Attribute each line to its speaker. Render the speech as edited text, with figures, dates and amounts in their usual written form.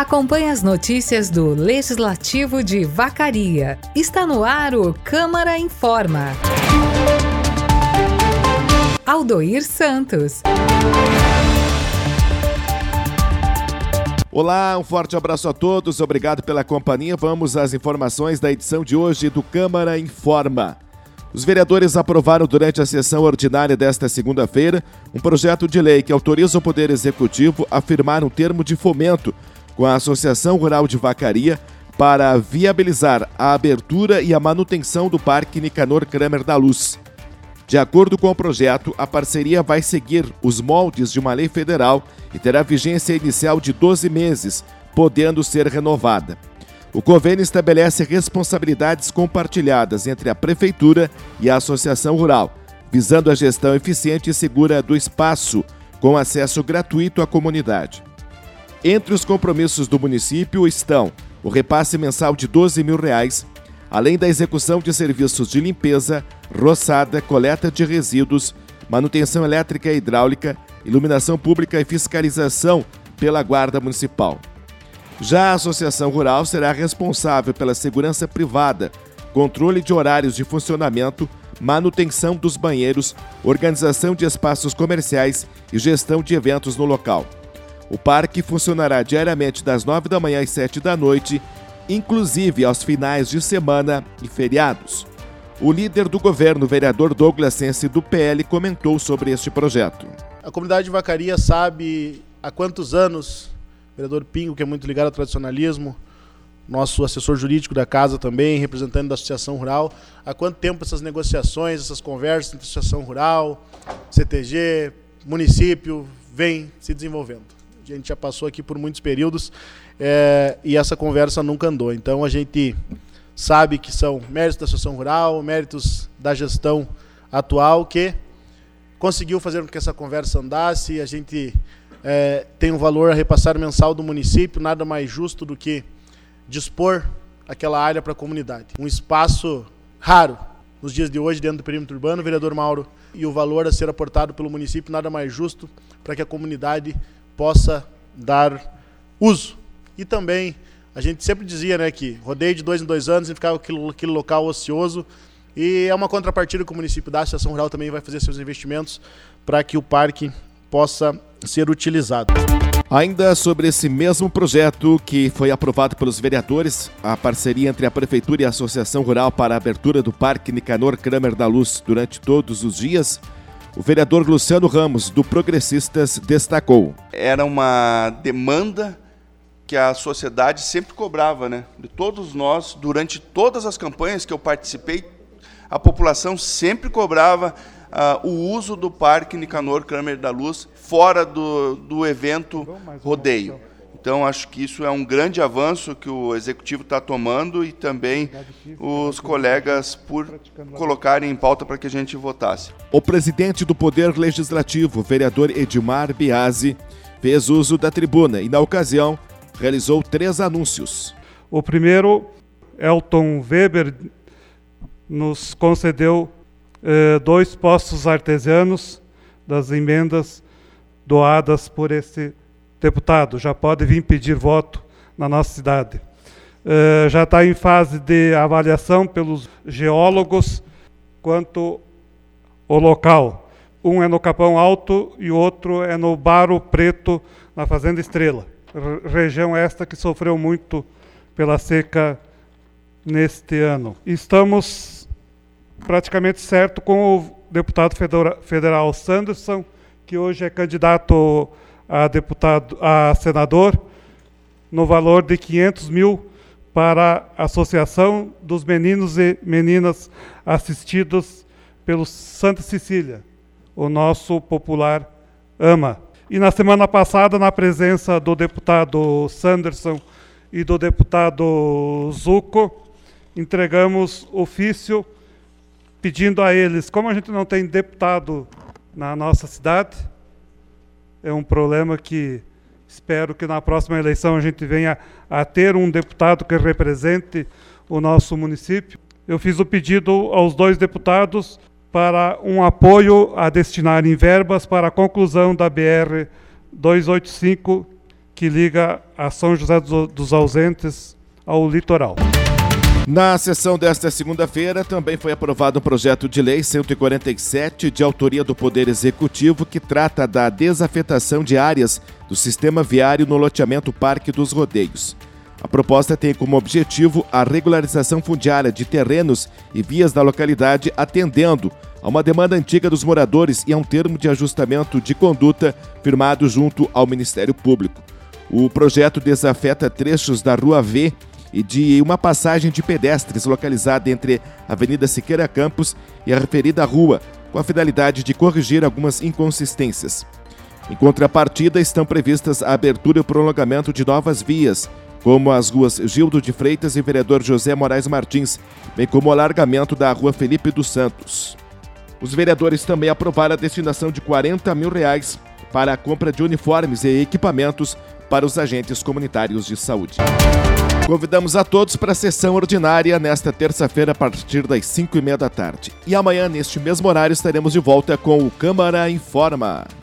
Speaker 1: Acompanhe as notícias do Legislativo de Vacaria. Está no ar o Câmara Informa. Aldoir Santos.
Speaker 2: Olá, um forte abraço a todos, obrigado pela companhia. Vamos às informações da edição de hoje do Câmara Informa. Os vereadores aprovaram durante a sessão ordinária desta segunda-feira um projeto de lei que autoriza o Poder Executivo a firmar um termo de fomento com a Associação Rural de Vacaria para viabilizar a abertura e a manutenção do Parque Nicanor Kramer da Luz. De acordo com o projeto, a parceria vai seguir os moldes de uma lei federal e terá vigência inicial de 12 meses, podendo ser renovada. O convênio estabelece responsabilidades compartilhadas entre a Prefeitura e a Associação Rural, visando a gestão eficiente e segura do espaço, com acesso gratuito à comunidade. Entre os compromissos do município estão o repasse mensal de R$12 mil, além da execução de serviços de limpeza, roçada, coleta de resíduos, manutenção elétrica e hidráulica, iluminação pública e fiscalização pela Guarda Municipal. Já a Associação Rural será responsável pela segurança privada, controle de horários de funcionamento, manutenção dos banheiros, organização de espaços comerciais e gestão de eventos no local. O parque funcionará diariamente das 9 da manhã às 7 da noite, inclusive aos finais de semana e feriados. O líder do governo, vereador Douglas Sense, do PL, comentou sobre este projeto.
Speaker 3: A comunidade de Vacaria sabe há quantos anos, o vereador Pingo, que é muito ligado ao tradicionalismo, nosso assessor jurídico da casa também, representante da Associação Rural, há quanto tempo essas negociações, essas conversas entre Associação Rural, CTG, município, vem se desenvolvendo. A gente já passou aqui por muitos períodos e essa conversa nunca andou. Então a gente sabe que são méritos da Associação Rural, méritos da gestão atual que conseguiu fazer com que essa conversa andasse. A gente tem um valor a repassar mensal do município, nada mais justo do que dispor aquela área para a comunidade. Um espaço raro nos dias de hoje dentro do perímetro urbano, vereador Mauro, e o valor a ser aportado pelo município nada mais justo para que a comunidade possa dar uso. E também, a gente sempre dizia, né, que rodeio de 2 em 2 anos e ficava aquele local ocioso, e é uma contrapartida que o município da Associação Rural também vai fazer seus investimentos para que o parque possa ser utilizado.
Speaker 2: Ainda sobre esse mesmo projeto que foi aprovado pelos vereadores, a parceria entre a Prefeitura e a Associação Rural para a abertura do Parque Nicanor Kramer da Luz durante todos os dias, o vereador Luciano Ramos, do Progressistas, destacou.
Speaker 4: Era uma demanda que a sociedade sempre cobrava, né? De todos nós, durante todas as campanhas que eu participei, a população sempre cobrava o uso do Parque Nicanor Kramer da Luz fora do evento rodeio. Então, acho que isso é um grande avanço que o Executivo está tomando e também os colegas por colocarem em pauta para que a gente votasse.
Speaker 2: O presidente do Poder Legislativo, vereador Edmar Biasi, fez uso da tribuna e, na ocasião, realizou 3 anúncios.
Speaker 5: O primeiro, Elton Weber, nos concedeu 2 postos artesianos das emendas doadas por esse deputado. Já pode vir pedir voto na nossa cidade. Já está em fase de avaliação pelos geólogos quanto ao local. Um é no Capão Alto e o outro é no Baro Preto, na Fazenda Estrela. Região esta que sofreu muito pela seca neste ano. Estamos praticamente certo com o deputado federal Sanderson, que hoje é candidato a senador, no valor de 500 mil para a Associação dos Meninos e Meninas assistidos pelo Santa Cecília, o nosso popular AMA. E na semana passada, na presença do deputado Sanderson e do deputado Zucco, entregamos ofício pedindo a eles, como a gente não tem deputado na nossa cidade, é um problema que espero que na próxima eleição a gente venha a ter um deputado que represente o nosso município. Eu fiz o pedido aos 2 deputados para um apoio a destinar em verbas para a conclusão da BR-285, que liga a São José dos Ausentes ao litoral.
Speaker 2: Na sessão desta segunda-feira, também foi aprovado o projeto de lei 147, de autoria do Poder Executivo, que trata da desafetação de áreas do sistema viário no loteamento Parque dos Rodeios. A proposta tem como objetivo a regularização fundiária de terrenos e vias da localidade, atendendo a uma demanda antiga dos moradores e a um termo de ajustamento de conduta firmado junto ao Ministério Público. O projeto desafeta trechos da Rua V e de uma passagem de pedestres localizada entre a Avenida Siqueira Campos e a referida rua, com a finalidade de corrigir algumas inconsistências. Em contrapartida, estão previstas a abertura e o prolongamento de novas vias, como as ruas Gildo de Freitas e Vereador José Moraes Martins, bem como o alargamento da Rua Felipe dos Santos. Os vereadores também aprovaram a destinação de R$40 mil para a compra de uniformes e equipamentos para os agentes comunitários de saúde. Convidamos a todos para a sessão ordinária nesta terça-feira a partir das 5h30 da tarde. E amanhã, neste mesmo horário, estaremos de volta com o Câmara Informa.